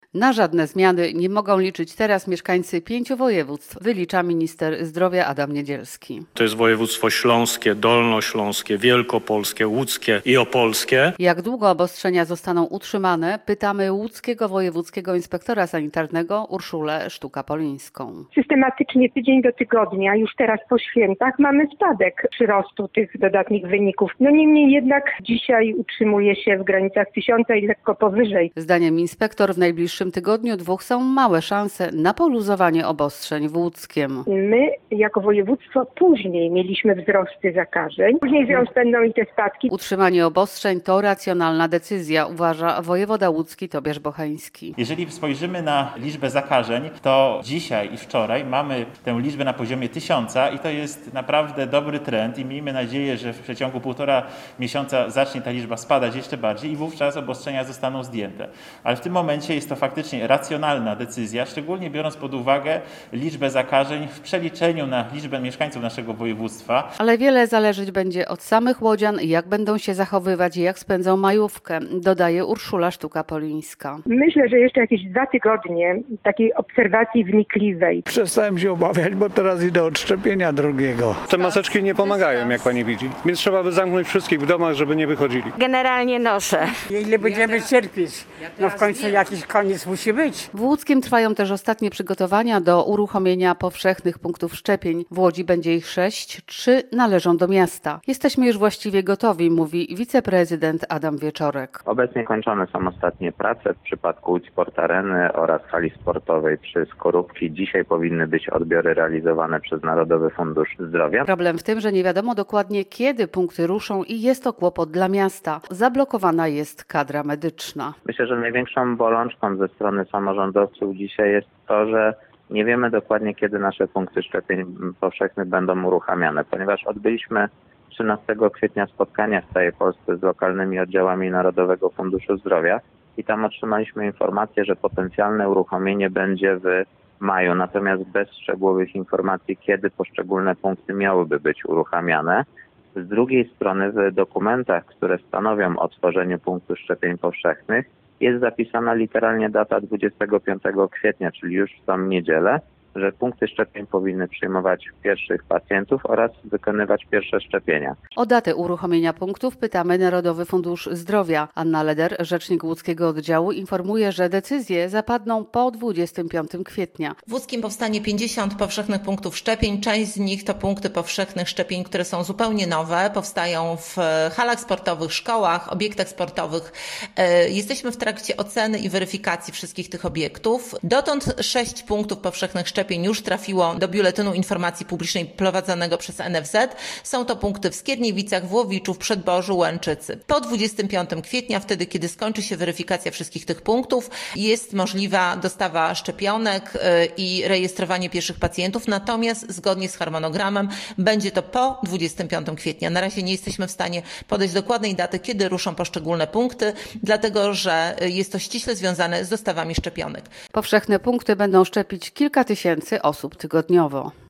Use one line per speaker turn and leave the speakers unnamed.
Na żadne zmiany nie mogą liczyć teraz mieszkańcy 5 województw, wylicza minister zdrowia Adam Niedzielski.
To jest województwo śląskie, dolnośląskie, wielkopolskie, łódzkie i opolskie.
Jak długo obostrzenia zostaną utrzymane, pytamy łódzkiego wojewódzkiego inspektora sanitarnego Urszulę Sztuka-Polińską.
Systematycznie tydzień do tygodnia, już teraz po świętach, mamy spadek przyrostu tych dodatnich wyników. Niemniej jednak dzisiaj utrzymuje się w granicach 1000 i lekko powyżej.
Zdaniem inspektor w najbliższym tygodniu, dwóch są małe szanse na poluzowanie obostrzeń w Łódzkiem.
My jako województwo później mieliśmy wzrosty zakażeń. Później będą i te spadki.
Utrzymanie obostrzeń to racjonalna decyzja, uważa wojewoda łódzki Tobiasz Bocheński.
Jeżeli spojrzymy na liczbę zakażeń, to dzisiaj i wczoraj mamy tę liczbę na poziomie 1000 i to jest naprawdę dobry trend i miejmy nadzieję, że w przeciągu 1,5 miesiąca zacznie ta liczba spadać jeszcze bardziej i wówczas obostrzenia zostaną zdjęte. Ale w tym momencie jest to faktycznie racjonalna decyzja, szczególnie biorąc pod uwagę liczbę zakażeń w przeliczeniu na liczbę mieszkańców naszego województwa.
Ale wiele zależeć będzie od samych łodzian, jak będą się zachowywać i jak spędzą majówkę, dodaje Urszula Sztuka-Polińska.
Myślę, że jeszcze jakieś 2 tygodnie takiej obserwacji wnikliwej.
Przestałem się obawiać, bo teraz idę od szczepienia drugiego.
Te maseczki nie pomagają, jak pani widzi. Więc trzeba by zamknąć wszystkich w domach, żeby nie wychodzili.
Generalnie noszę.
Ile będziemy cierpieć? W końcu jakiś koniec musi być.
W Łódzkiem trwają też ostatnie przygotowania do uruchomienia powszechnych punktów szczepień. W Łodzi będzie ich 6, 3 należą do miasta. Jesteśmy już właściwie gotowi, mówi wiceprezydent Adam Wieczorek.
Obecnie kończone są ostatnie prace w przypadku Łódź Sport Areny oraz hali sportowej przy Skorupki. Dzisiaj powinny być odbiory realizowane przez Narodowy Fundusz Zdrowia.
Problem w tym, że nie wiadomo dokładnie, kiedy punkty ruszą i jest to kłopot dla miasta. Zablokowana jest kadra medyczna.
Myślę, że największą bolączką ze strony samorządowców dzisiaj jest to, że nie wiemy dokładnie, kiedy nasze punkty szczepień powszechnych będą uruchamiane, ponieważ odbyliśmy 13 kwietnia spotkania w całej Polsce z lokalnymi oddziałami Narodowego Funduszu Zdrowia i tam otrzymaliśmy informację, że potencjalne uruchomienie będzie w maju, natomiast bez szczegółowych informacji, kiedy poszczególne punkty miałyby być uruchamiane. Z drugiej strony w dokumentach, które stanowią o tworzeniu punktu szczepień powszechnych, jest zapisana literalnie data 25 kwietnia, czyli już w tą niedzielę, że punkty szczepień powinny przyjmować pierwszych pacjentów oraz wykonywać pierwsze szczepienia.
O datę uruchomienia punktów pytamy Narodowy Fundusz Zdrowia. Anna Leder, rzecznik łódzkiego oddziału, informuje, że decyzje zapadną po 25 kwietnia.
W Łódzkiem powstanie 50 powszechnych punktów szczepień. Część z nich to punkty powszechnych szczepień, które są zupełnie nowe. Powstają w halach sportowych, szkołach, obiektach sportowych. Jesteśmy w trakcie oceny i weryfikacji wszystkich tych obiektów. Dotąd 6 punktów powszechnych szczepień już trafiło do Biuletynu Informacji Publicznej prowadzonego przez NFZ. Są to punkty w Skierniewicach, w Łowiczu, w Przedborzu, Łęczycy. Po 25 kwietnia, wtedy kiedy skończy się weryfikacja wszystkich tych punktów, jest możliwa dostawa szczepionek i rejestrowanie pierwszych pacjentów, natomiast zgodnie z harmonogramem będzie to po 25 kwietnia. Na razie nie jesteśmy w stanie podać dokładnej daty, kiedy ruszą poszczególne punkty, dlatego że jest to ściśle związane z dostawami szczepionek.
Powszechne punkty będą szczepić kilka tysięcy osób tygodniowo.